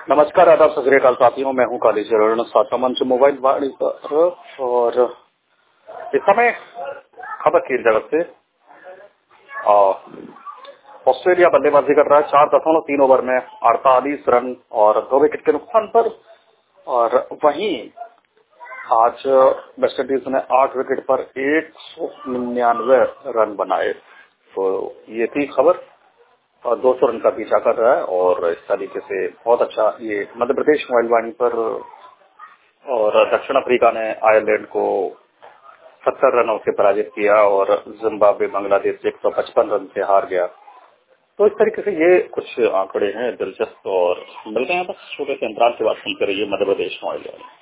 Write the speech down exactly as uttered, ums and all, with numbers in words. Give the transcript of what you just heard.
नमस्कार, आदाब, सत श्री अकाल साथियों। मैं हूं काली चरण साचा मंच मोबाइल वाणी पर और इस समय खबर की जगत से ऑस्ट्रेलिया बल्लेबाजी कर रहा है चार दशमलव तीन ओवर में अड़तालीस रन और दो विकेट के नुकसान पर। और वहीं आज वेस्ट इंडीज ने आठ विकेट पर एक सौ निन्यानवे रन बनाए। तो ये थी खबर और दो सौ रन का पीछा कर रहा है और इस तरीके से बहुत अच्छा ये मध्य प्रदेश मोबाइल वाणी पर। और दक्षिण अफ्रीका ने आयरलैंड को सत्तर रनों से पराजित किया और जिम्बाब्वे बांग्लादेश से एक सौ पचपन रन से हार गया। तो इस तरीके से ये कुछ आंकड़े हैं दिलचस्प। और मिलते हैं बस छोटे से अंतराल के बाद सुनते रहिए मध्य प्रदेश मोबाइल वाणी।